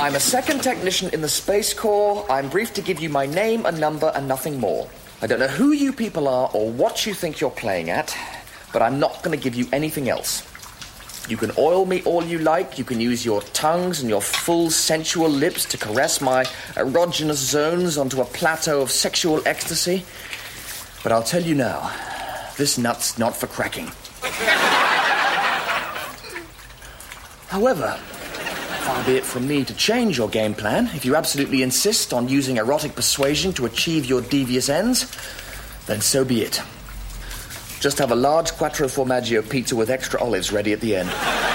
I'm a second technician in the Space Corps. I'm briefed to give you my name and number and nothing more. I don't know who you people are or what you think you're playing at, but I'm not going to give you anything else. You can oil me all you like. You can use your tongues and your full sensual lips to caress my erogenous zones onto a plateau of sexual ecstasy. But I'll tell you now, this nut's not for cracking. However, far be it from me to change your game plan. If you absolutely insist on using erotic persuasion to achieve your devious ends, then so be it. Just have a large quattro formaggio pizza with extra olives ready at the end.